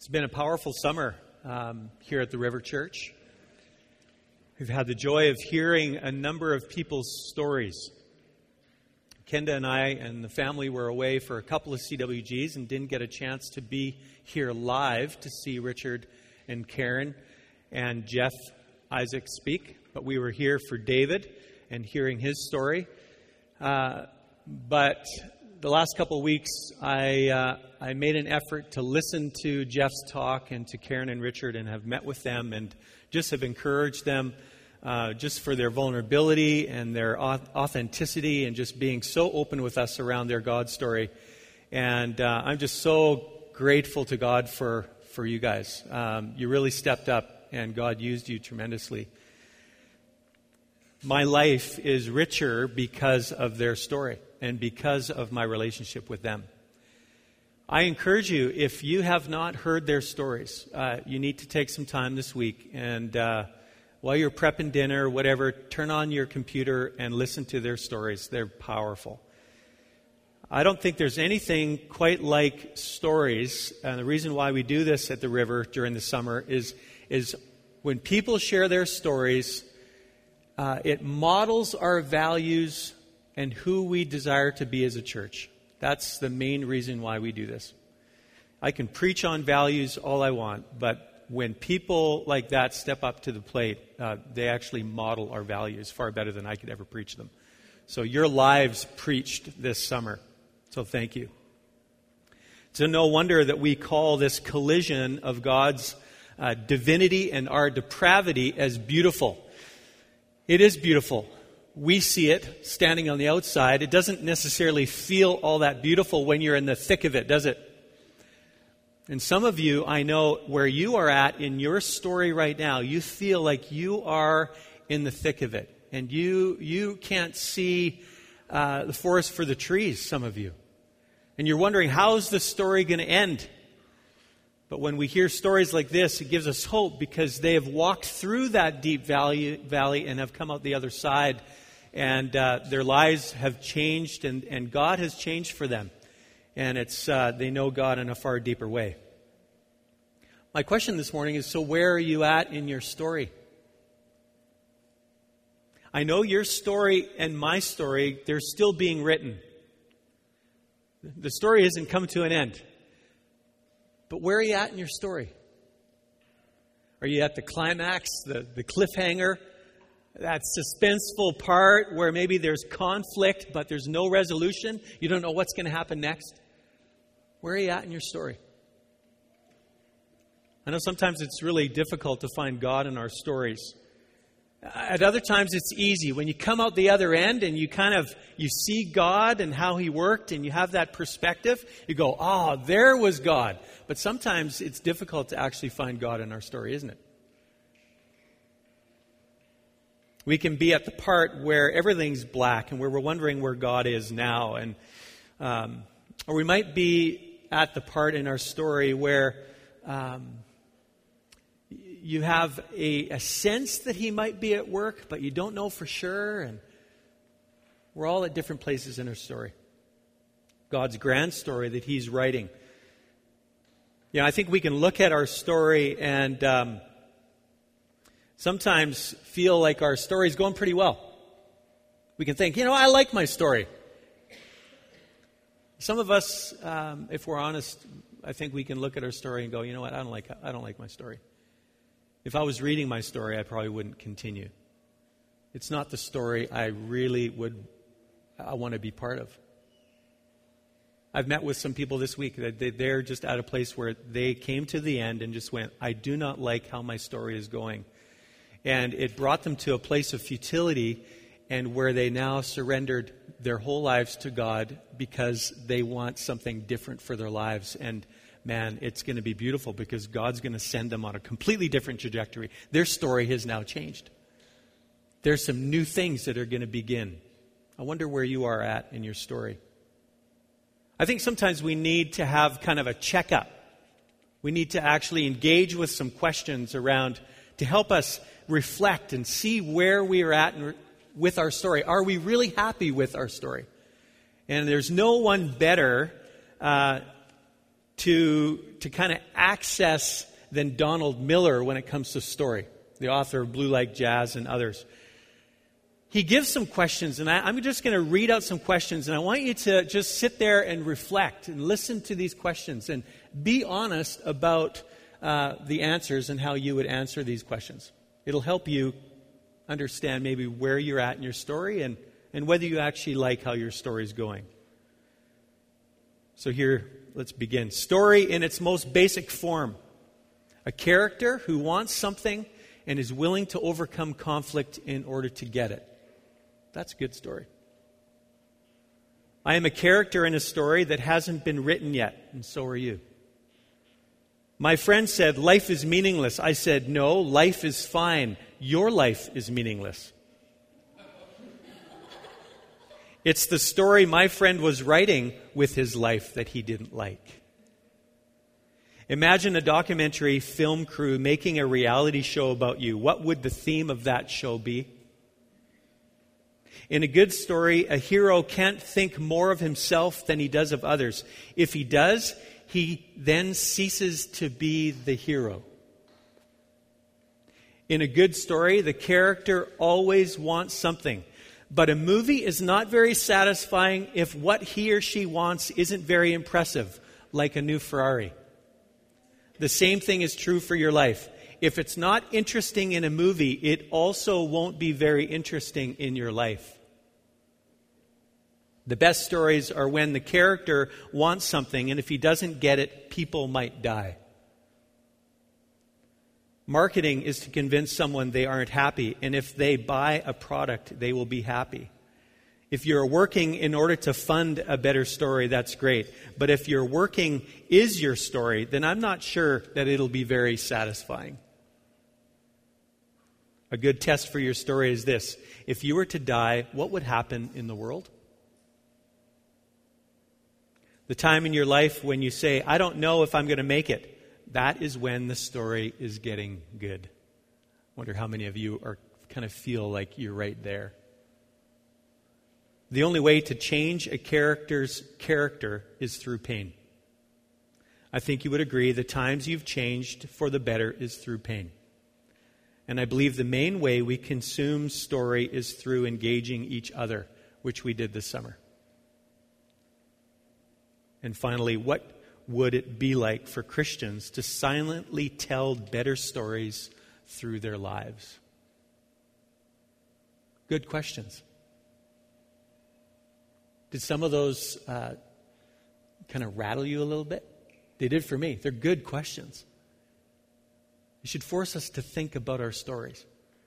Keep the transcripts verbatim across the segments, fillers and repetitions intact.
It's been a powerful summer um, here at the River Church. We've had the joy of hearing a number of people's stories. Kenda and I and the family were away for a couple of C W Gs and didn't get a chance to be here live to see Richard and Karen and Jeff Isaac speak. But we were here for David and hearing his story. Uh, but the last couple of weeks, I uh, I made an effort to listen to Jeff's talk and to Karen and Richard and have met with them and just have encouraged them uh, just for their vulnerability and their authenticity and just being so open with us around their God story. And uh, I'm just so grateful to God for, for you guys. Um, you really stepped up and God used you tremendously. My life is richer because of their story and because of my relationship with them. I encourage you, if you have not heard their stories, uh, you need to take some time this week and uh, while you're prepping dinner, whatever, turn on your computer and listen to their stories. They're powerful. I don't think there's anything quite like stories. And the reason why we do this at the river during the summer is, is when people share their stories, uh, it models our values and who we desire to be as a church. That's the main reason why we do this. I can preach on values all I want, but when people like that step up to the plate, uh, they actually model our values far better than I could ever preach them. So your lives preached this summer. So thank you. It's no wonder that we call this collision of God's uh, divinity and our depravity as beautiful. It is beautiful. We see it standing on the outside. It doesn't necessarily feel all that beautiful when you're in the thick of it, does it? And some of you, I know, where you are at in your story right now, you feel like you are in the thick of it. And you you can't see uh, the forest for the trees, some of you. And you're wondering, how's the story going to end? But when we hear stories like this, it gives us hope because they have walked through that deep valley, valley and have come out the other side. And uh, their lives have changed, and, and God has changed for them. And it's uh, they know God in a far deeper way. My question this morning is, so where are you at in your story? I know your story and my story, they're still being written. The story hasn't come to an end. But where are you at in your story? Are you at the climax, the, the cliffhanger? That suspenseful part where maybe there's conflict, but there's no resolution. You don't know what's going to happen next. Where are you at in your story? I know sometimes it's really difficult to find God in our stories. At other times it's easy. When you come out the other end and you kind of, you see God and how He worked and you have that perspective, you go, oh, there was God. But sometimes it's difficult to actually find God in our story, isn't it? We can be at the part where everything's black and where we're wondering where God is now. and um, Or we might be at the part in our story where um, you have a, a sense that He might be at work, but you don't know for sure. And we're all at different places in our story. God's grand story that He's writing. You know, I think we can look at our story and Um, sometimes feel like our story is going pretty well. We can think, you know, I like my story. Some of us, um, if we're honest, I think we can look at our story and go, you know what, I don't like I don't like my story. If I was reading my story, I probably wouldn't continue. It's not the story I really would I want to be part of. I've met with some people this week that they're just at a place where they came to the end and just went, I do not like how my story is going. And it brought them to a place of futility and where they now surrendered their whole lives to God because they want something different for their lives. And man, it's going to be beautiful because God's going to send them on a completely different trajectory. Their story has now changed. There's some new things that are going to begin. I wonder where you are at in your story. I think sometimes we need to have kind of a checkup. We need to actually engage with some questions around to help us reflect and see where we are at with our story. Are we really happy with our story? And there's no one better uh, to, to kind of access than Donald Miller when it comes to story, the author of Blue Like Jazz and others. He gives some questions, and I, I'm just going to read out some questions, and I want you to just sit there and reflect and listen to these questions and be honest about uh, the answers and how you would answer these questions. It'll help you understand maybe where you're at in your story and, and whether you actually like how your story is going. So here, let's begin. Story in its most basic form. A character who wants something and is willing to overcome conflict in order to get it. That's a good story. I am a character in a story that hasn't been written yet, and so are you. My friend said, life is meaningless. I said, no, life is fine. Your life is meaningless. It's the story my friend was writing with his life that he didn't like. Imagine a documentary film crew making a reality show about you. What would the theme of that show be? In a good story, a hero can't think more of himself than he does of others. If he does, he then ceases to be the hero. In a good story, the character always wants something. But a movie is not very satisfying if what he or she wants isn't very impressive, like a new Ferrari. The same thing is true for your life. If it's not interesting in a movie, it also won't be very interesting in your life. The best stories are when the character wants something, and if he doesn't get it, people might die. Marketing is to convince someone they aren't happy, and if they buy a product, they will be happy. If you're working in order to fund a better story, that's great. But if your working is your story, then I'm not sure that it'll be very satisfying. A good test for your story is this. If you were to die, what would happen in the world? The time in your life when you say, I don't know if I'm going to make it, that is when the story is getting good. I wonder how many of you are kind of feel like you're right there. The only way to change a character's character is through pain. I think you would agree the times you've changed for the better is through pain. And I believe the main way we consume story is through engaging each other, which we did this summer. And finally, what would it be like for Christians to silently tell better stories through their lives? Good questions. Did some of those uh, kind of rattle you a little bit? They did for me. They're good questions. It should force us to think about our stories.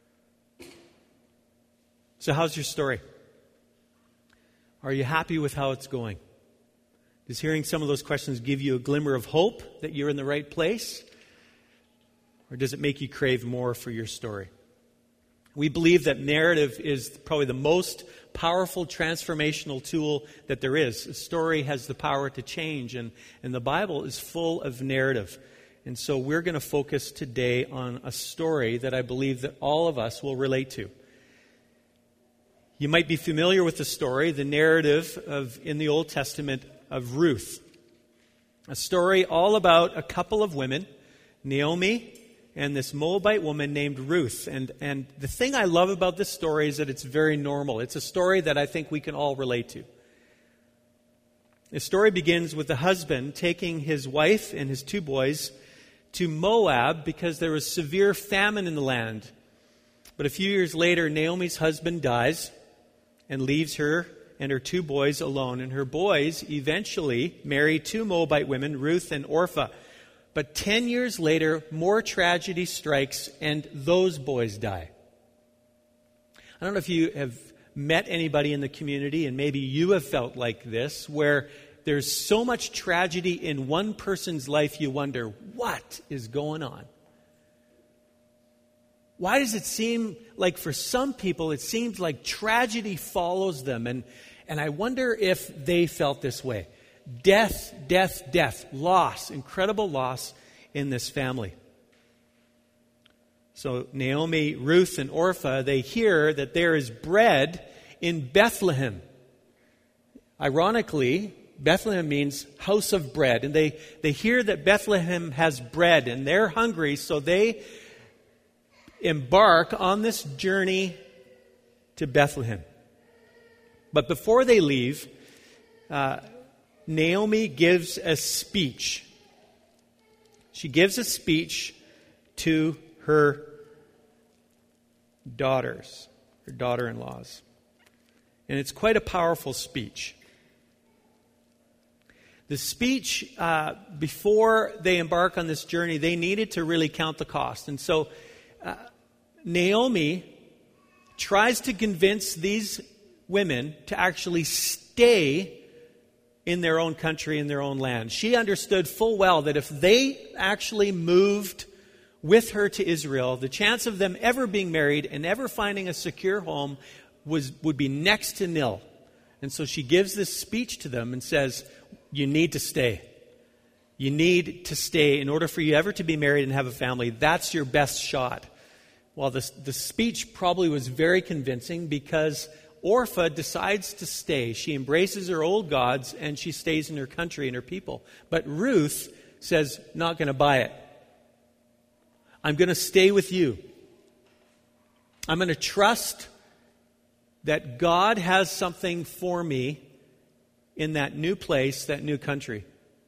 So how's your story? Are you happy with how it's going? Does hearing some of those questions give you a glimmer of hope that you're in the right place? Or does it make you crave more for your story? We believe that narrative is probably the most powerful transformational tool that there is. A story has the power to change, and, and the Bible is full of narrative. And so we're going to focus today on a story that I believe that all of us will relate to. You might be familiar with the story, the narrative of in the Old Testament of Ruth. A story all about a couple of women, Naomi and this Moabite woman named Ruth. And, and the thing I love about this story is that it's very normal. It's a story that I think we can all relate to. The story begins with the husband taking his wife and his two boys to Moab because there was severe famine in the land. But a few years later, Naomi's husband dies and leaves her and her two boys alone. And her boys eventually marry two Moabite women, Ruth and Orpah. But ten years later, more tragedy strikes and those boys die. I don't know if you have met anybody in the community, and maybe you have felt like this, where there's so much tragedy in one person's life you wonder, what is going on? Why does it seem like for some people it seems like tragedy follows them? And, and I wonder if they felt this way. Death, death, death, loss, incredible loss in this family. So Naomi, Ruth, and Orpah, they hear that there is bread in Bethlehem. Ironically, Bethlehem means house of bread. And they, they hear that Bethlehem has bread, and they're hungry, so they embark on this journey to Bethlehem. But before they leave, uh, Naomi gives a speech. She gives a speech to her daughters, her daughter-in-laws. And it's quite a powerful speech. The speech, uh, before they embark on this journey, they needed to really count the cost. And so uh, Naomi tries to convince these women to actually stay in their own country, in their own land. She understood full well that if they actually moved with her to Israel, the chance of them ever being married and ever finding a secure home was would be next to nil. And so she gives this speech to them and says, you need to stay. You need to stay in order for you ever to be married and have a family. That's your best shot. Well, the, the speech probably was very convincing because Orpah decides to stay. She embraces her old gods and she stays in her country and her people. But Ruth says, not going to buy it. I'm going to stay with you. I'm going to trust that God has something for me in that new place, that new country.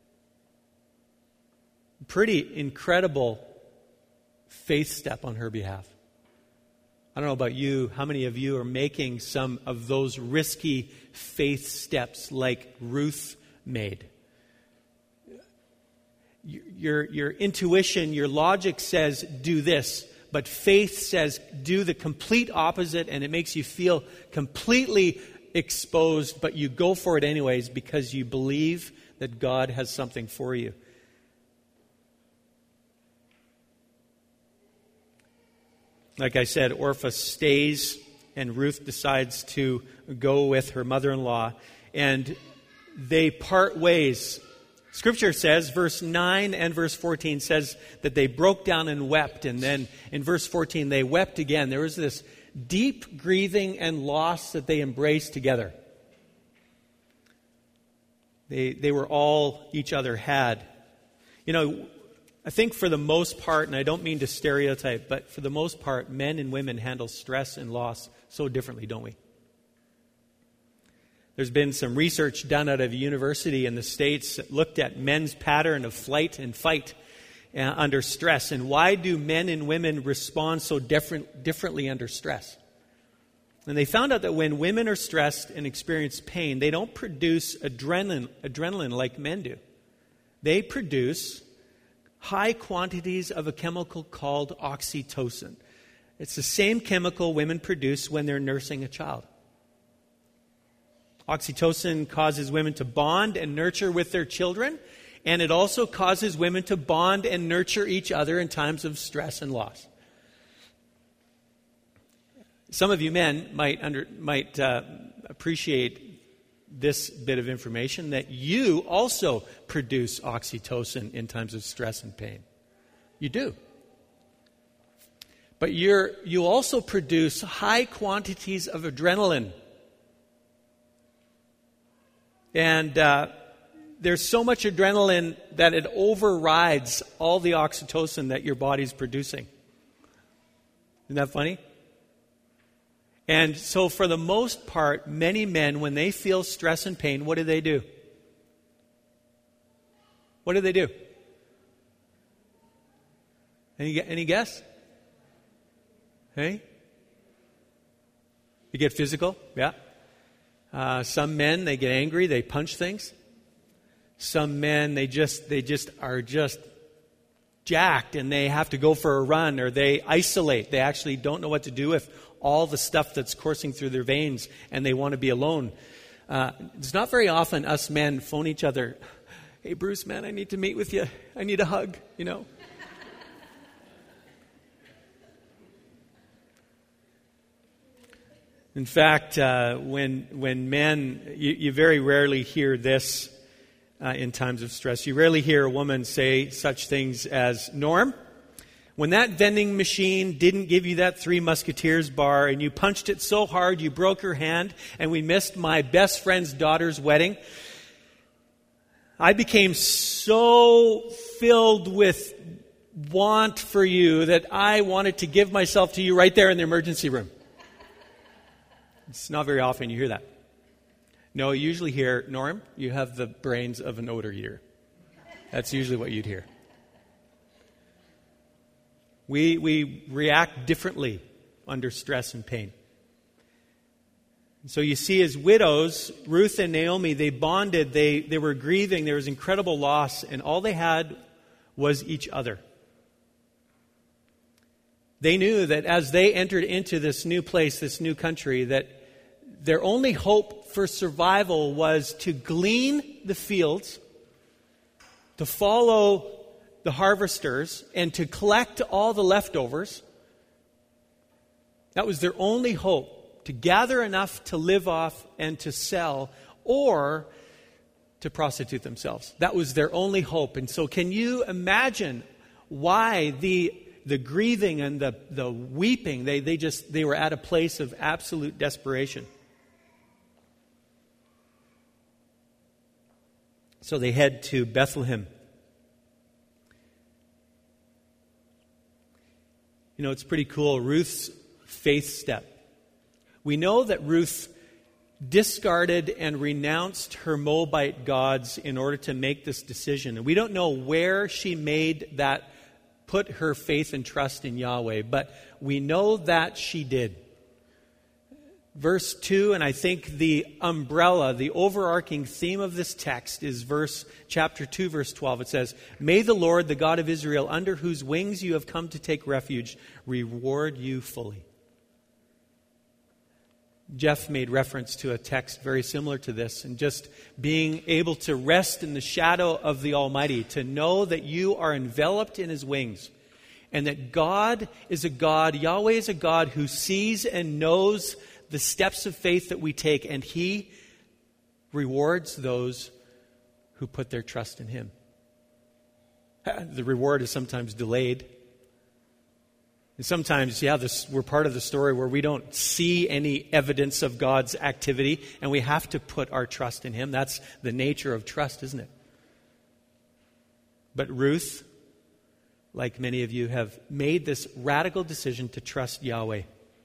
Pretty incredible faith step on her behalf. I don't know about you, how many of you are making some of those risky faith steps like Ruth made? Your, your intuition, your logic says, do this. But faith says, do the complete opposite, and it makes you feel completely exposed, but you go for it anyways because you believe that God has something for you. Like I said, Orpah stays, and Ruth decides to go with her mother-in-law, and they part ways. Scripture says, verse nine and verse fourteen says that they broke down and wept. And then in verse fourteen, they wept again. There was this deep grieving and loss that they embraced together. They, they were all each other had. You know, I think for the most part, and I don't mean to stereotype, but for the most part, men and women handle stress and loss so differently, don't we? There's been some research done out of a university in the States that looked at men's pattern of flight and fight uh, under stress. And why do men and women respond so different, differently under stress? And they found out that when women are stressed and experience pain, they don't produce adrenaline, adrenaline like men do. They produce high quantities of a chemical called oxytocin. It's the same chemical women produce when they're nursing a child. Oxytocin causes women to bond and nurture with their children, and it also causes women to bond and nurture each other in times of stress and loss. Some of you men might under, might uh, appreciate this bit of information, that you also produce oxytocin in times of stress and pain. You do. But you're, you also produce high quantities of adrenaline. And uh, there's so much adrenaline that it overrides all the oxytocin that your body's producing. Isn't that funny? And so for the most part, many men, when they feel stress and pain, what do they do? What do they do? Any, any guess? Hey? You get physical? Yeah. Uh, some men, they get angry, they punch things. Some men, they just they just are just jacked and they have to go for a run, or they isolate. They actually don't know what to do with all the stuff that's coursing through their veins, and they want to be alone. Uh, it's not very often us men phone each other, "Hey Bruce, man, I need to meet with you. I need a hug," you know. In fact, uh, when when men, you, you very rarely hear this uh, in times of stress. You rarely hear a woman say such things as, "Norm, when that vending machine didn't give you that Three Musketeers bar and you punched it so hard you broke your hand and we missed my best friend's daughter's wedding, I became so filled with want for you that I wanted to give myself to you right there in the emergency room. It's not very often you hear that. No, you usually hear, Norm, you have the brains of an odor eater. That's usually what you'd hear. We, we react differently under stress and pain. So you see, as widows, Ruth and Naomi, they bonded, they, they were grieving, there was incredible loss, and all they had was each other. They knew that as they entered into this new place, this new country, that their only hope for survival was to glean the fields, to follow the harvesters, and to collect all the leftovers. That was their only hope, to gather enough to live off and to sell, or to prostitute themselves. That was their only hope. And so can you imagine why the the grieving and the, the weeping, they, they just they were at a place of absolute desperation. So they head to Bethlehem. You know, it's pretty cool. Ruth's faith step. We know that Ruth discarded and renounced her Moabite gods in order to make this decision. And we don't know where she made that, put her faith and trust in Yahweh, but we know that she did. Verse two, and I think the umbrella, the overarching theme of this text is verse chapter two, verse twelve. It says, "May the Lord, the God of Israel, under whose wings you have come to take refuge, reward you fully." Jeff made reference to a text very similar to this, and just being able to rest in the shadow of the Almighty, to know that you are enveloped in His wings, and that God is a God, Yahweh is a God who sees and knows the steps of faith that we take, and He rewards those who put their trust in Him. The reward is sometimes delayed. And sometimes, yeah, this, we're part of the story where we don't see any evidence of God's activity, and we have to put our trust in Him. That's the nature of trust, isn't it? But Ruth, like many of you, have made this radical decision to trust Yahweh.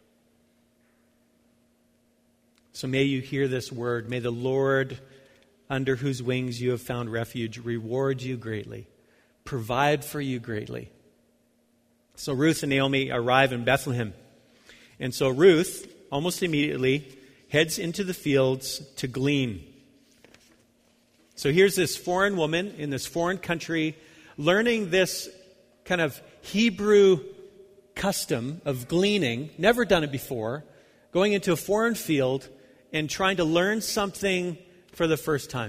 So may you hear this word. May the Lord, under whose wings you have found refuge, reward you greatly, provide for you greatly. So Ruth and Naomi arrive in Bethlehem. And so Ruth, almost immediately, heads into the fields to glean. So here's this foreign woman in this foreign country learning this kind of Hebrew custom of gleaning, never done it before, going into a foreign field and trying to learn something for the first time.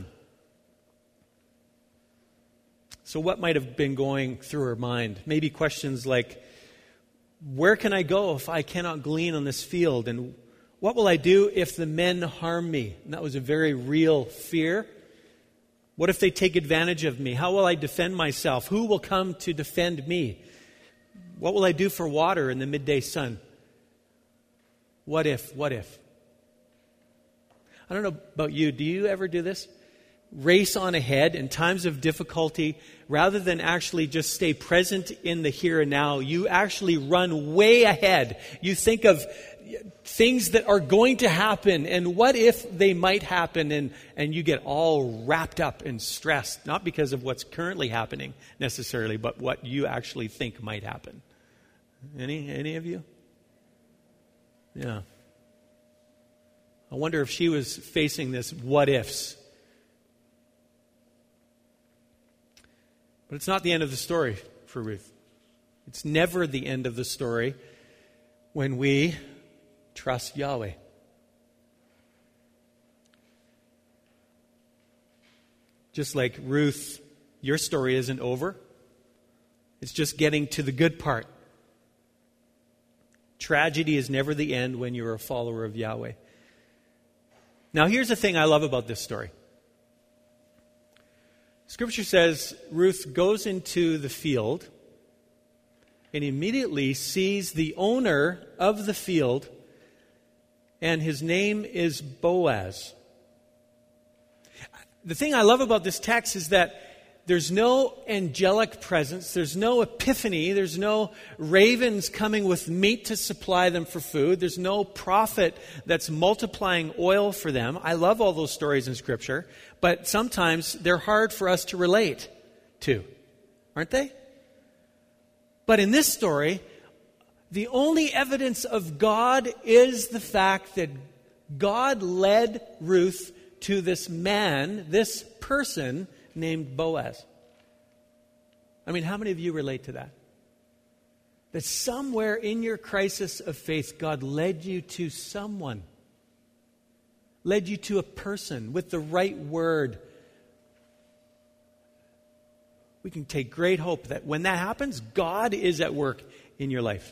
So what might have been going through her mind? Maybe questions like, where can I go if I cannot glean on this field? And what will I do if the men harm me? And that was a very real fear. What if they take advantage of me? How will I defend myself? Who will come to defend me? What will I do for water in the midday sun? What if? What if? I don't know about you. Do you ever do this? Race on ahead in times of difficulty, rather than actually just stay present in the here and now. You actually run way ahead. You think of things that are going to happen and what if they might happen, and, and you get all wrapped up and stressed, not because of what's currently happening necessarily, but what you actually think might happen. Any, any of you? Yeah. I wonder if she was facing this what ifs. But it's not the end of the story for Ruth. It's never the end of the story when we trust Yahweh. Just like Ruth, your story isn't over. It's just getting to the good part. Tragedy is never the end when you're a follower of Yahweh. Now, here's the thing I love about this story. Scripture says Ruth goes into the field and immediately sees the owner of the field, and his name is Boaz. the thing I love about this text is that there's no angelic presence, there's no epiphany, there's no ravens coming with meat to supply them for food, there's no prophet that's multiplying oil for them. I love all those stories in Scripture, but sometimes they're hard for us to relate to, aren't they? But in this story, the only evidence of God is the fact that God led Ruth to this man, this person named Boaz. I mean, how many of you relate to that? That somewhere in your crisis of faith, God led you to someone, led you to a person with the right word. We can take great hope that when that happens, God is at work in your life.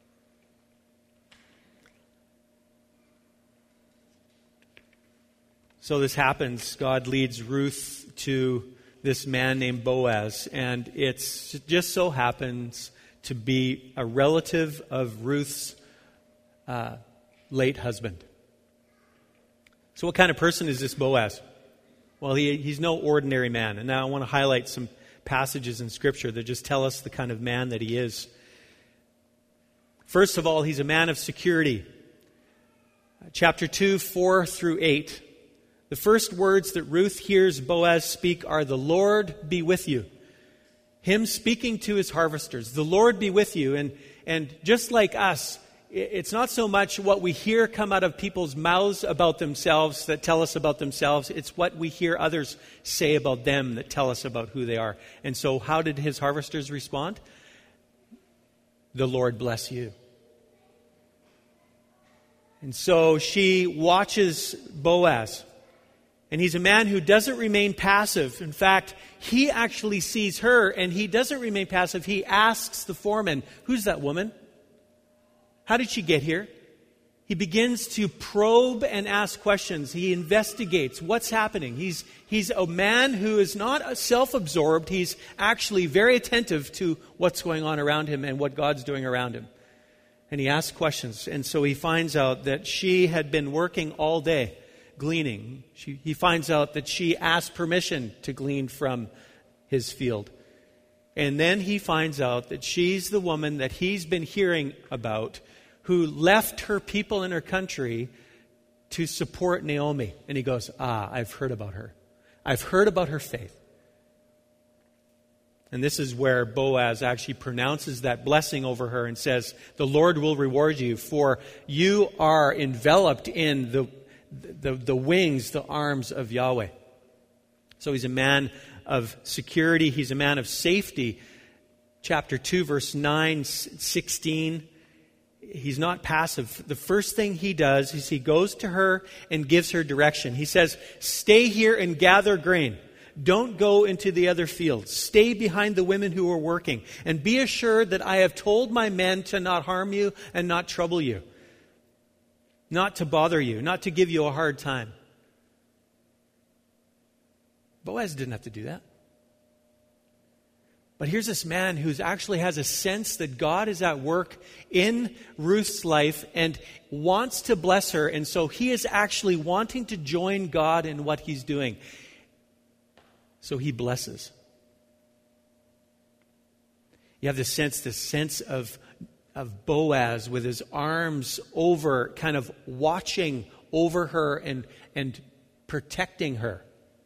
So this happens. God leads Ruth to this man named Boaz, and it just so happens to be a relative of Ruth's uh, late husband. So what kind of person is this Boaz? Well, he, he's no ordinary man. And now I want to highlight some passages in Scripture that just tell us the kind of man that he is. First of all, he's a man of security. Chapter two, four through eight. The first words that Ruth hears Boaz speak are, "The Lord be with you." Him speaking to his harvesters. The Lord be with you. And, and just like us, it's not so much what we hear come out of people's mouths about themselves that tell us about themselves. It's what we hear others say about them that tell us about who they are. And so how did his harvesters respond? "The Lord bless you." And so she watches Boaz. And he's a man who doesn't remain passive. In fact, he actually sees her, and he doesn't remain passive. He asks the foreman, "Who's that woman? How did she get here?" He begins to probe and ask questions. He investigates what's happening. He's, he's a man who is not self-absorbed. He's actually very attentive to what's going on around him and what God's doing around him. And he asks questions. And so he finds out that she had been working all day gleaning. She, he finds out that she asked permission to glean from his field. And then he finds out that she's the woman that he's been hearing about who left her people in her country to support Naomi. And he goes, ah, I've heard about her. I've heard about her faith. And this is where Boaz actually pronounces that blessing over her and says, "The Lord will reward you, for you are enveloped in the The, the wings, the arms of Yahweh." So he's a man of security. He's a man of safety. Chapter two, verse nine, sixteen. He's not passive. The first thing he does is he goes to her and gives her direction. He says, "Stay here and gather grain. Don't go into the other fields. Stay behind the women who are working. And be assured that I have told my men to not harm you and not trouble you. Not to bother you, not to give you a hard time." Boaz didn't have to do that. But here's this man who actually has a sense that God is at work in Ruth's life and wants to bless her. And so he is actually wanting to join God in what he's doing. So he blesses. You have this sense, this sense of of Boaz with his arms over, kind of watching over her and, and protecting her.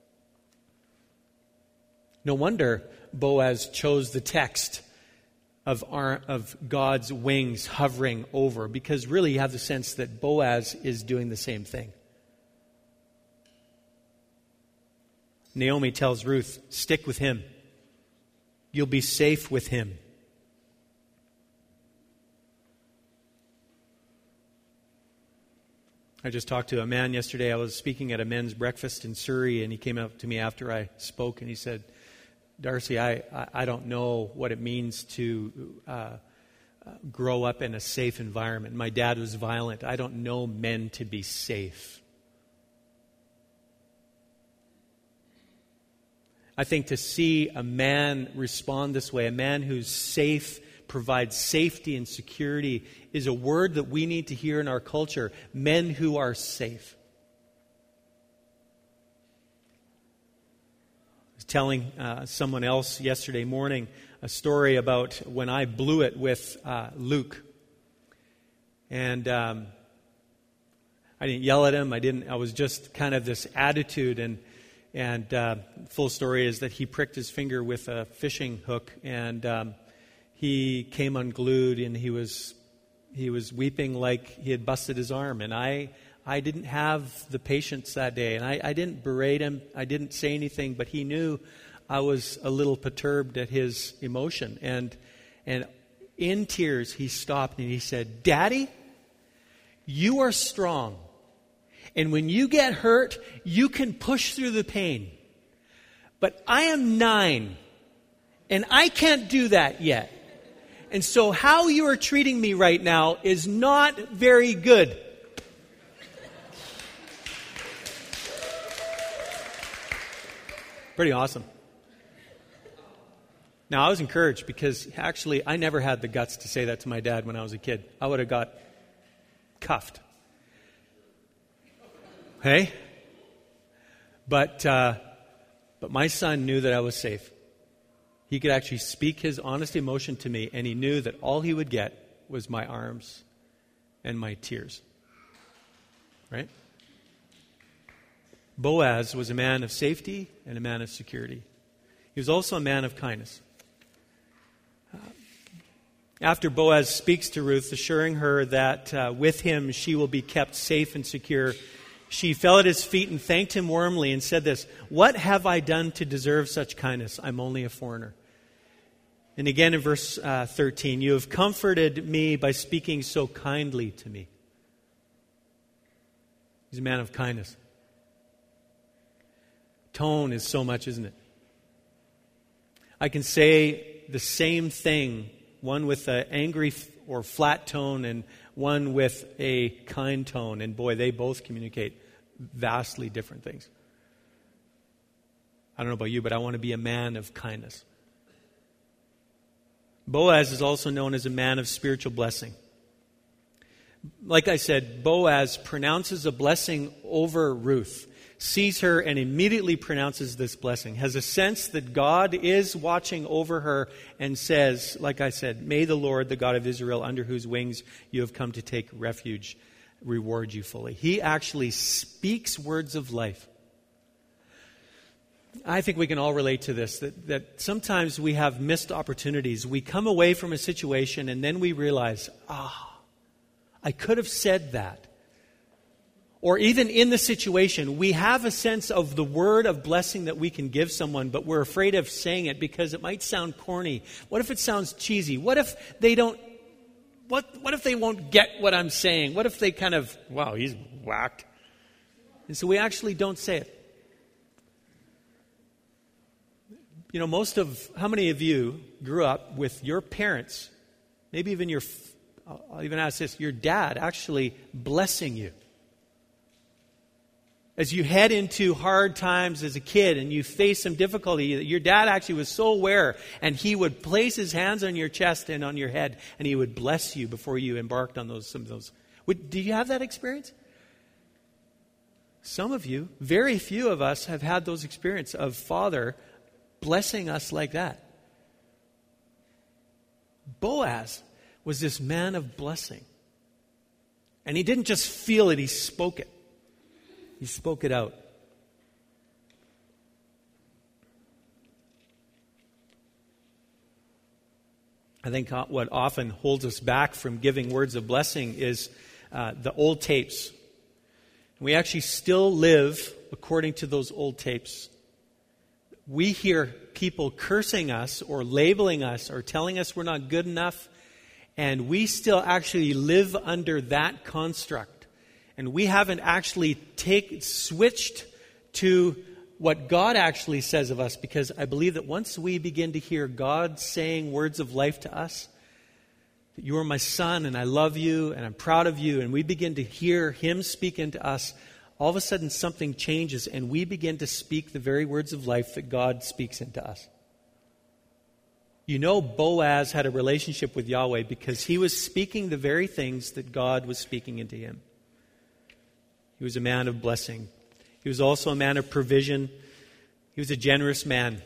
No wonder Boaz chose the text of, our, of God's wings hovering over, because really you have the sense that Boaz is doing the same thing. Naomi tells Ruth, "Stick with him. You'll be safe with him." I just talked to a man yesterday. I was speaking at a men's breakfast in Surrey, and he came up to me after I spoke, and he said, "Darcy, I, I, I don't know what it means to uh, uh, grow up in a safe environment. My dad was violent. I don't know men to be safe." I think to see a man respond this way, a man who's safe, provides safety and security, is a word that we need to hear in our culture. Men who are safe. was telling uh, someone else yesterday morning a story about when I blew it with uh, Luke. And um, I didn't yell at him. I didn't. I was just kind of this attitude. And and uh, full story is that he pricked his finger with a fishing hook, and um, he came unglued, and he was he was weeping like he had busted his arm. And I I didn't have the patience that day, and I, I didn't berate him. I didn't say anything, but he knew I was a little perturbed at his emotion. And and in tears, he stopped and he said, "Daddy, you are strong. And when you get hurt, you can push through the pain. But I am nine, and I can't do that yet. And so how you are treating me right now is not very good." Pretty awesome. Now, I was encouraged because actually I never had the guts to say that to my dad when I was a kid. I would have got cuffed. Hey? But uh, but my son knew that I was safe. He could actually speak his honest emotion to me, and he knew that all he would get was my arms and my tears. Right? Boaz was a man of safety and a man of security. He was also a man of kindness. After Boaz speaks to Ruth, assuring her that uh, with him she will be kept safe and secure, she fell at his feet and thanked him warmly and said this, "What have I done to deserve such kindness? I'm only a foreigner." And again in verse uh, thirteen, "You have comforted me by speaking so kindly to me." He's a man of kindness. Tone is so much, isn't it? I can say the same thing, one with an angry or flat tone and one with a kind tone. And boy, they both communicate vastly different things. I don't know about you, but I want to be a man of kindness. Boaz is also known as a man of spiritual blessing. Like I said, Boaz pronounces a blessing over Ruth, sees her and immediately pronounces this blessing, has a sense that God is watching over her and says, like I said, "May the Lord, the God of Israel, under whose wings you have come to take refuge, reward you fully." He actually speaks words of life. I think we can all relate to this, that, that sometimes we have missed opportunities. We come away from a situation and then we realize, ah, I could have said that. Or even in the situation, we have a sense of the word of blessing that we can give someone, but we're afraid of saying it because it might sound corny. What if it sounds cheesy? What if they don't, what, what if they won't get what I'm saying? What if they kind of, wow, he's whacked. And so we actually don't say it. You know, most of, how many of you grew up with your parents, maybe even your, I'll even ask this, your dad actually blessing you? As you head into hard times as a kid and you face some difficulty, your dad actually was so aware, and he would place his hands on your chest and on your head, and he would bless you before you embarked on those some of those. Would, do you have that experience? Some of you, very few of us, have had those experiences of Father blessing us like that. Boaz was this man of blessing. And he didn't just feel it, he spoke it. He spoke it out. I think what often holds us back from giving words of blessing is uh, the old tapes. We actually still live according to those old tapes. We hear people cursing us or labeling us or telling us we're not good enough, and we still actually live under that construct. And we haven't actually take, switched to what God actually says of us, because I believe that once we begin to hear God saying words of life to us, that you are my son and I love you and I'm proud of you, and we begin to hear Him speak into us, all of a sudden something changes and we begin to speak the very words of life that God speaks into us. You know, Boaz had a relationship with Yahweh because he was speaking the very things that God was speaking into him. He was a man of blessing. He was also a man of provision. He was a generous man.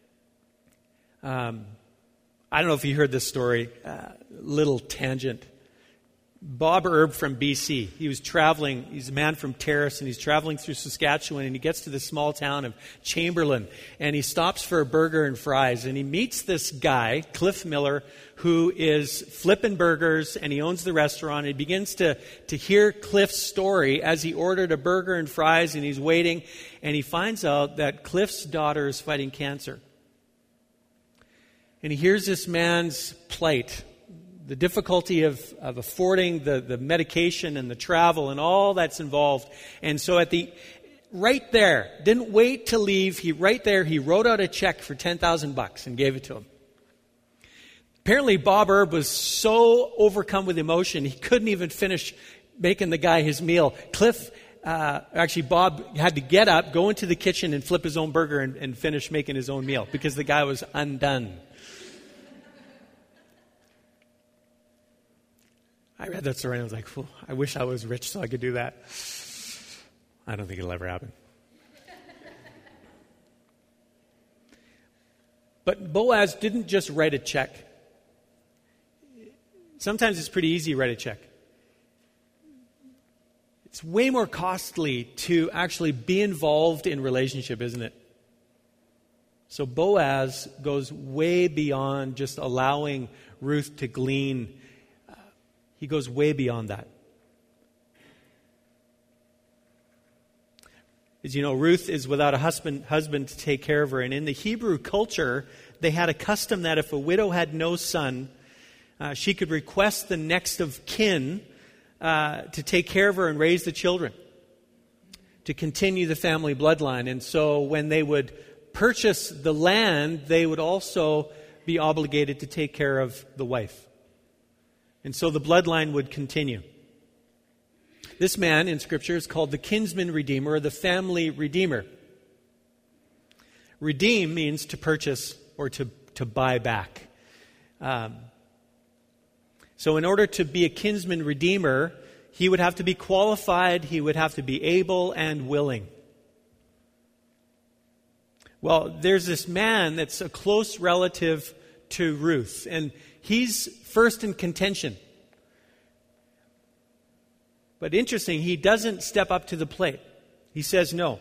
Um, I don't know if you heard this story. Uh, little tangent. Bob Erb from B C. He was traveling. He's a man from Terrace, and he's traveling through Saskatchewan, and he gets to the small town of Chamberlain, and he stops for a burger and fries, and he meets this guy, Cliff Miller, who is flipping burgers, and he owns the restaurant. And he begins to, to hear Cliff's story as he ordered a burger and fries, and he's waiting, and he finds out that Cliff's daughter is fighting cancer. And he hears this man's plight, the difficulty of, of affording the, the medication and the travel and all that's involved. And so at the, right there, didn't wait to leave, he right there, he wrote out a check for ten thousand bucks and gave it to him. Apparently Bob Erb was so overcome with emotion, he couldn't even finish making the guy his meal. Cliff, uh, actually Bob had to get up, go into the kitchen and flip his own burger and, and finish making his own meal because the guy was undone. I read that story and I was like, I wish I was rich so I could do that. I don't think it'll ever happen. But Boaz didn't just write a check. Sometimes it's pretty easy to write a check. It's way more costly to actually be involved in relationship, isn't it? So Boaz goes way beyond just allowing Ruth to glean. He goes way beyond that. As you know, Ruth is without a husband, husband to take care of her. And in the Hebrew culture, they had a custom that if a widow had no son, uh, she could request the next of kin uh, to take care of her and raise the children, to continue the family bloodline. And so when they would purchase the land, they would also be obligated to take care of the wife. And so the bloodline would continue. This man in Scripture is called the kinsman redeemer or the family redeemer. Redeem means to purchase or to, to buy back. Um, so in order to be a kinsman redeemer, he would have to be qualified, he would have to be able and willing. Well, there's this man that's a close relative to Ruth, and he's first in contention. But interesting, he doesn't step up to the plate. He says no.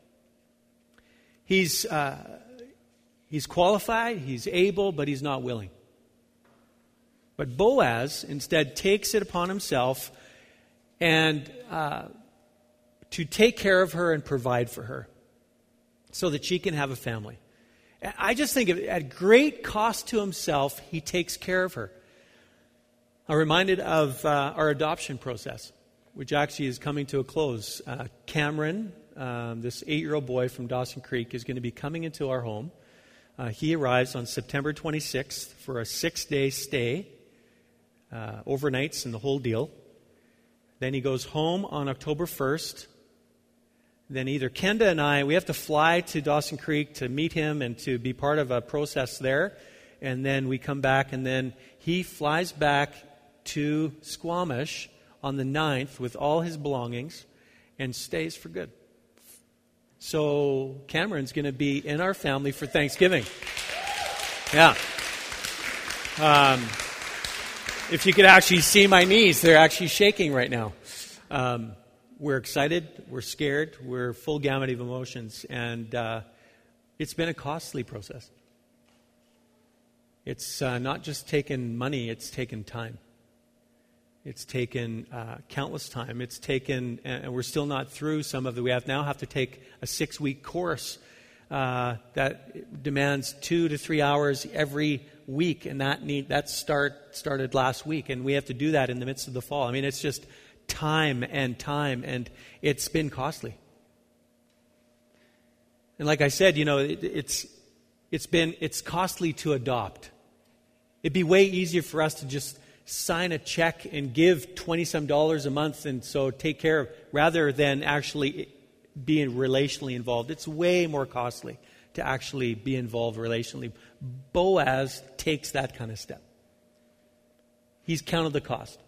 He's uh, he's qualified, he's able, but he's not willing. But Boaz instead takes it upon himself and uh, to take care of her and provide for her so that she can have a family. I just think of it, at great cost to himself, he takes care of her. I'm reminded of uh, our adoption process, which actually is coming to a close. Uh, Cameron, um, this eight-year-old boy from Dawson Creek, is going to be coming into our home. Uh, he arrives on September twenty-sixth for a six-day stay, uh, overnights and the whole deal. Then he goes home on October first. Then either Kenda and I, we have to fly to Dawson Creek to meet him and to be part of a process there. And then we come back, and then he flies back to Squamish on the ninth with all his belongings and stays for good. So Cameron's going to be in our family for Thanksgiving. Yeah. Um, if you could actually see my knees, they're actually shaking right now. Um, we're excited, we're scared, we're full gamut of emotions, and uh, it's been a costly process. It's uh, not just taken money, it's taken time. It's taken uh, countless time. It's taken, and we're still not through some of the, we have now have to take a six-week course uh, that demands two to three hours every week, and that need that start started last week, and we have to do that in the midst of the fall. I mean, it's just time and time, and it's been costly. And like I said, you know, it, it's it's been it's costly to adopt. It'd be way easier for us to just sign a check and give twenty-some dollars a month and so take care of, rather than actually being relationally involved. It's way more costly to actually be involved relationally. Boaz takes that kind of step. He's counted the cost.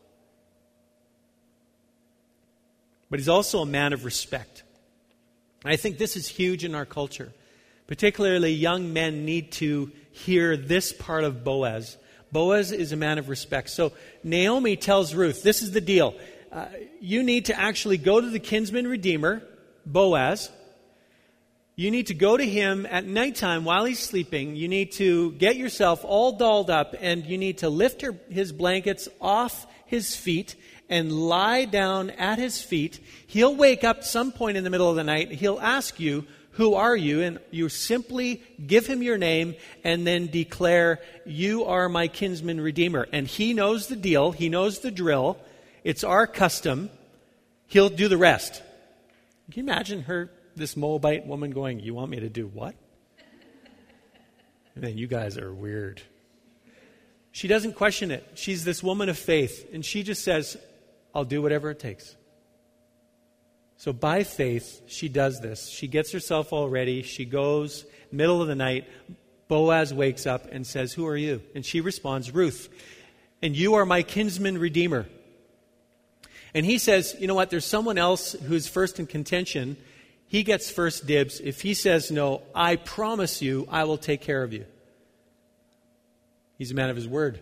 But he's also a man of respect. And I think this is huge in our culture. Particularly young men need to hear this part of Boaz. Boaz is a man of respect. So Naomi tells Ruth, this is the deal. Uh, you need to actually go to the kinsman redeemer, Boaz. You need to go to him at nighttime while he's sleeping. You need to get yourself all dolled up, and you need to lift her, his blankets off his feet and lie down at his feet. He'll wake up some point in the middle of the night. He'll ask you, who are you? And you simply give him your name and then declare, you are my kinsman redeemer. And he knows the deal. He knows the drill. It's our custom. He'll do the rest. Can you imagine her, this Moabite woman going, you want me to do what? And then you guys are weird. She doesn't question it. She's this woman of faith. And she just says, I'll do whatever it takes. So by faith, she does this. She gets herself all ready. She goes, middle of the night. Boaz wakes up and says, who are you? And she responds, Ruth. And you are my kinsman redeemer. And he says, you know what? There's someone else who's first in contention. He gets first dibs. If he says no, I promise you, I will take care of you. He's a man of his word.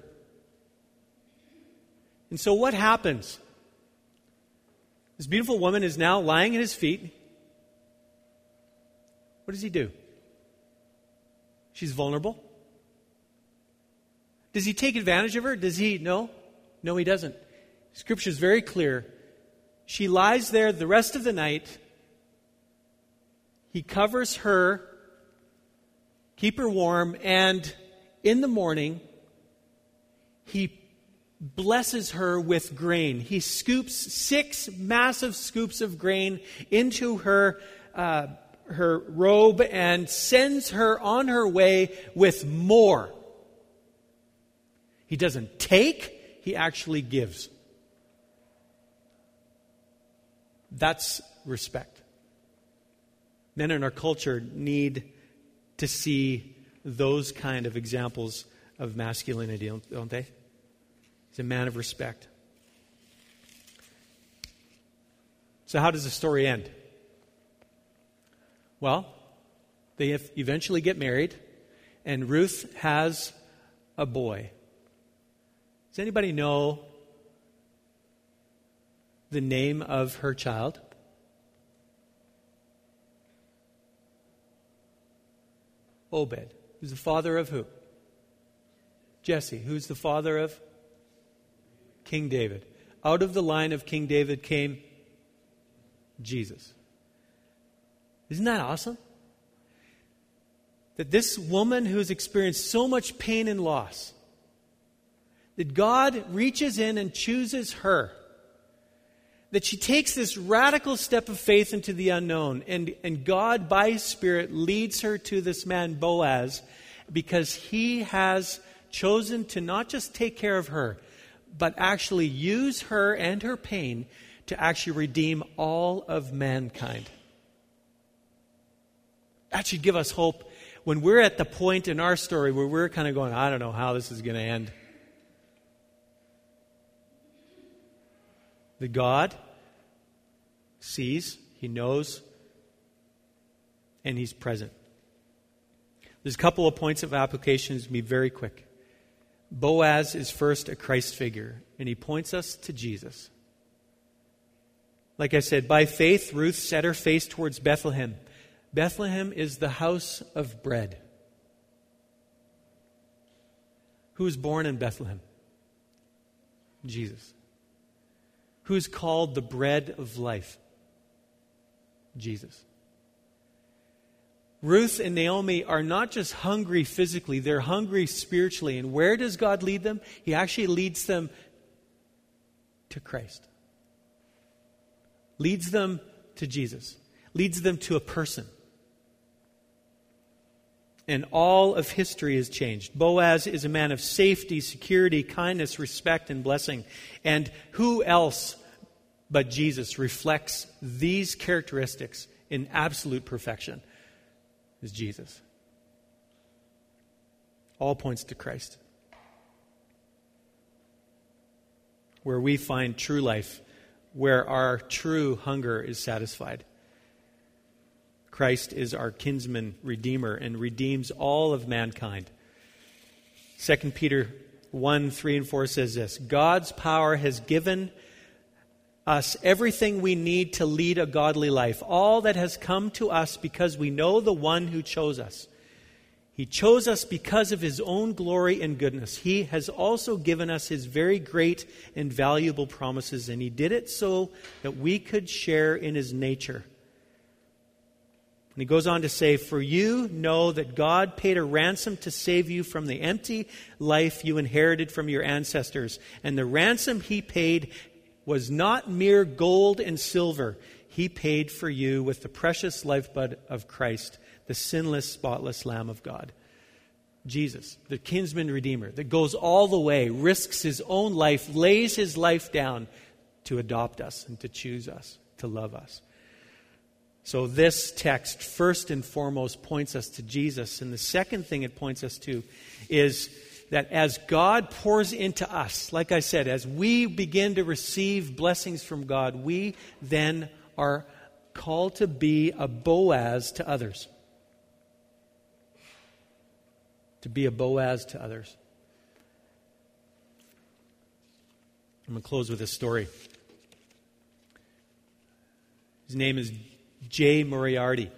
And so what happens? This beautiful woman is now lying at his feet. What does he do? She's vulnerable. Does he take advantage of her? Does he? No. No, he doesn't. Scripture is very clear. She lies there the rest of the night. He covers her, keep her warm, and in the morning, he blesses her with grain. He scoops six massive scoops of grain into her uh, her robe and sends her on her way with more. He doesn't take, he actually gives. That's respect. Men in our culture need to see those kind of examples of masculinity, don't they? He's a man of respect. So how does the story end? Well, they eventually get married, and Ruth has a boy. Does anybody know the name of her child? Obed. Who's the father of who? Jesse. Who's the father of? King David. Out of the line of King David came Jesus. Isn't that awesome? That this woman who's experienced so much pain and loss, that God reaches in and chooses her. That she takes this radical step of faith into the unknown. And, and God, by His Spirit, leads her to this man, Boaz, because he has chosen to not just take care of her, but actually use her and her pain to actually redeem all of mankind. That should give us hope when we're at the point in our story where we're kind of going, I don't know how this is going to end. The God sees, He knows, and He's present. There's a couple of points of applications to be very quick. Boaz is first a Christ figure, and he points us to Jesus. Like I said, by faith, Ruth set her face towards Bethlehem. Bethlehem is the house of bread. Who was born in Bethlehem? Jesus. Who is called the bread of life? Jesus. Ruth and Naomi are not just hungry physically, they're hungry spiritually. And where does God lead them? He actually leads them to Christ. Leads them to Jesus. Leads them to a person. And all of history has changed. Boaz is a man of safety, security, kindness, respect, and blessing. And who else but Jesus reflects these characteristics in absolute perfection? Is Jesus. All points to Christ. Where we find true life, where our true hunger is satisfied. Christ is our kinsman redeemer and redeems all of mankind. Second Peter one, three and four says this: God's power has given us everything we need to lead a godly life. All that has come to us because we know the one who chose us. He chose us because of his own glory and goodness. He has also given us his very great and valuable promises, and he did it so that we could share in his nature. And he goes on to say, for you know that God paid a ransom to save you from the empty life you inherited from your ancestors. And the ransom he paid was not mere gold and silver. He paid for you with the precious lifeblood of Christ, the sinless, spotless Lamb of God. Jesus, the kinsman redeemer that goes all the way, risks his own life, lays his life down to adopt us and to choose us, to love us. So this text, first and foremost, points us to Jesus. And the second thing it points us to is that as God pours into us, like I said, as we begin to receive blessings from God, we then are called to be a Boaz to others. To be a Boaz to others. I'm going to close with a story. His name is Jay Moriarty.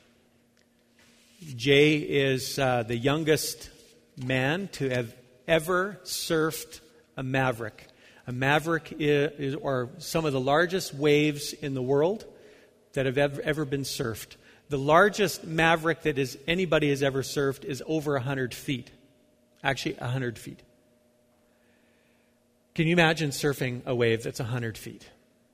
Jay is uh, the youngest man to have ever surfed a maverick. A maverick is, is or some of the largest waves in the world that have ever, ever been surfed. The largest maverick that is anybody has ever surfed is over one hundred feet. Actually, one hundred feet. Can you imagine surfing a wave that's one hundred feet?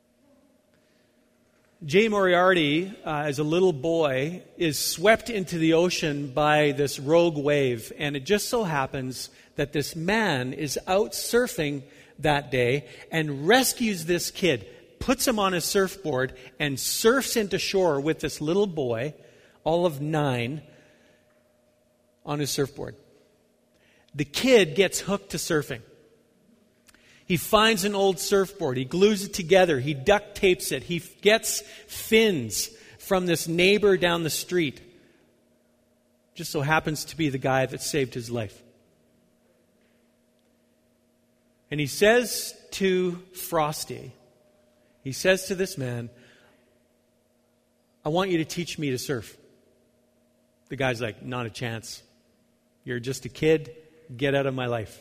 Jay Moriarty, uh, as a little boy, is swept into the ocean by this rogue wave. And it just so happens that this man is out surfing that day and rescues this kid, puts him on his surfboard, and surfs into shore with this little boy, all of nine, on his surfboard. The kid gets hooked to surfing. He finds an old surfboard. He glues it together. He duct tapes it. He gets fins from this neighbor down the street. Just so happens to be the guy that saved his life. And he says to Frosty, he says to this man, I want you to teach me to surf. The guy's like, not a chance. You're just a kid. Get out of my life.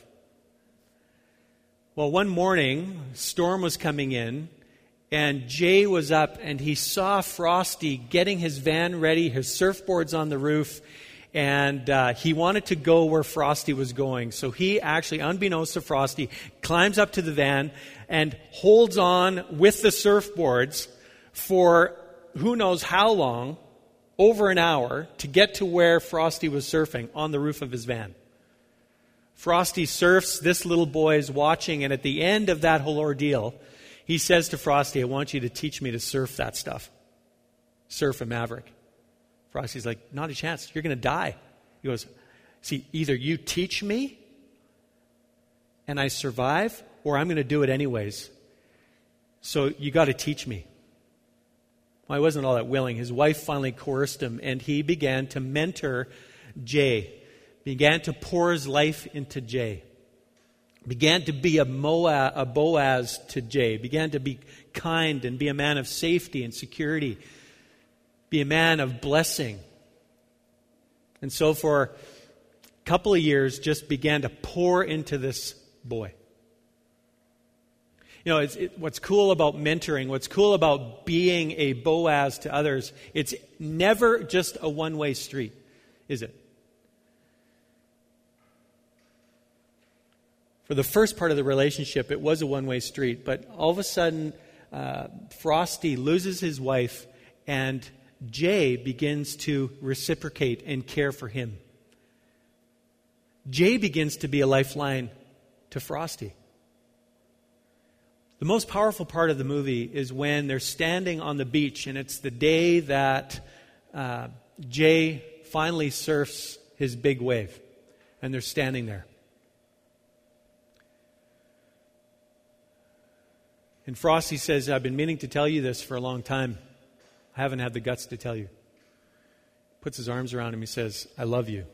Well, one morning, a storm was coming in, and Jay was up, and he saw Frosty getting his van ready, his surfboard's on the roof, and uh, he wanted to go where Frosty was going. So he actually, unbeknownst to Frosty, climbs up to the van and holds on with the surfboards for who knows how long, over an hour, to get to where Frosty was surfing on the roof of his van. Frosty surfs, this little boy is watching, and at the end of that whole ordeal, he says to Frosty, I want you to teach me to surf that stuff. Surf a maverick. Frosty's like, not a chance. You're going to die. He goes, see, either you teach me and I survive, or I'm going to do it anyways. So you got to teach me. Well, I wasn't all that willing. His wife finally coerced him, and he began to mentor Jay. Began to pour his life into Jay. Began to be a, Moab, a Boaz to Jay. Began to be kind and be a man of safety and security. Be a man of blessing. And so for a couple of years, just began to pour into this boy. You know, it's, it, what's cool about mentoring, what's cool about being a Boaz to others, it's never just a one-way street, is it? For the first part of the relationship, it was a one-way street, but all of a sudden, uh, Frosty loses his wife, and Jay begins to reciprocate and care for him. Jay begins to be a lifeline to Frosty. The most powerful part of the movie is when they're standing on the beach, and it's the day that uh, Jay finally surfs his big wave, and they're standing there. And Frosty says, I've been meaning to tell you this for a long time. I haven't had the guts to tell you. puts his arms around him. He says, I love you.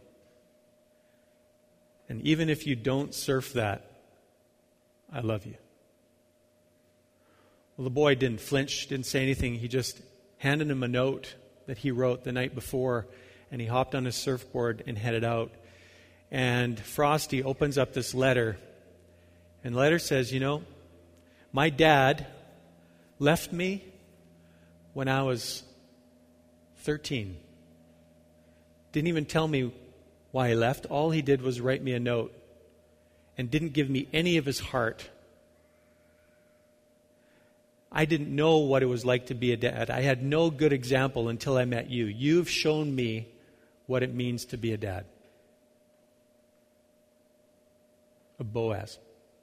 And even if you don't surf that, I love you. Well, the boy didn't flinch, didn't say anything. He just handed him a note that he wrote the night before, and he hopped on his surfboard and headed out. And Frosty opens up this letter, and the letter says, you know, my dad left me when I was thirteen. Didn't even tell me why he left. All he did was write me a note and didn't give me any of his heart. I didn't know what it was like to be a dad. I had no good example until I met you. You've shown me what it means to be a dad. A Boaz.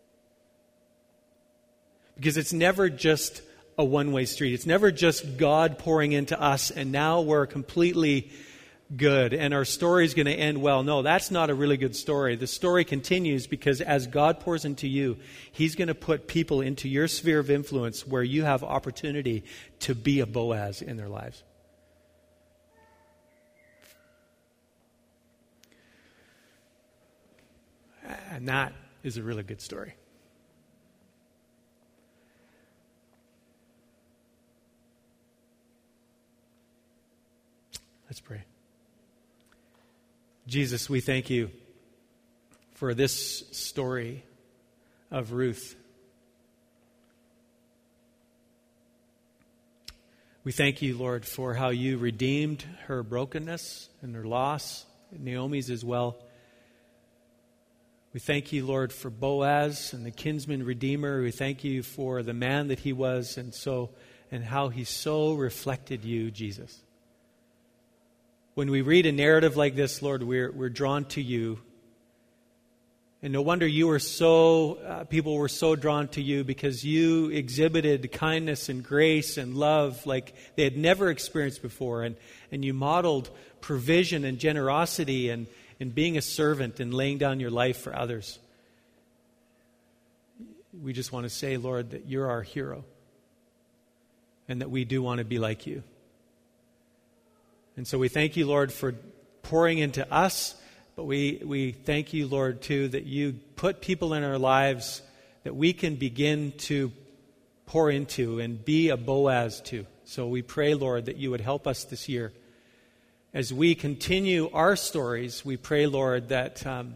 Because it's never just a one-way street. It's never just God pouring into us and now we're completely good and our story is going to end well. No, that's not a really good story. The story continues because as God pours into you, He's going to put people into your sphere of influence where you have opportunity to be a Boaz in their lives. And that is a really good story. Let's pray. Jesus, we thank you for this story of Ruth. We thank you, Lord, for how you redeemed her brokenness and her loss, Naomi's as well. We thank you, Lord, for Boaz and the kinsman redeemer. We thank you for the man that he was and so and how he so reflected you, Jesus. When we read a narrative like this, Lord, we're we're drawn to you. And no wonder you were so, uh, people were so drawn to you because you exhibited kindness and grace and love like they had never experienced before. And, and you modeled provision and generosity and, and being a servant and laying down your life for others. We just want to say, Lord, that you're our hero and that we do want to be like you. And so we thank you, Lord, for pouring into us, but we, we thank you, Lord, too, that you put people in our lives that we can begin to pour into and be a Boaz to. So we pray, Lord, that you would help us this year. As we continue our stories, we pray, Lord, that, um,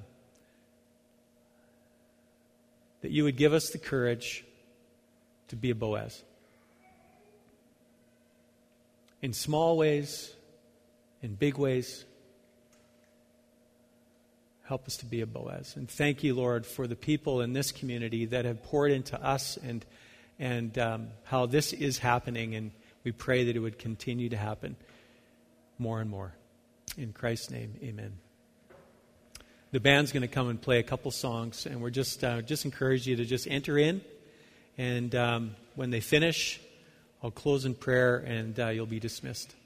that you would give us the courage to be a Boaz. In small ways, in big ways, help us to be a Boaz. And thank you, Lord, for the people in this community that have poured into us and and um, how this is happening. And we pray that it would continue to happen more and more. In Christ's name, amen. The band's going to come and play a couple songs, and we're just uh, just encourage you to just enter in. And um, when they finish, I'll close in prayer, and uh, you'll be dismissed.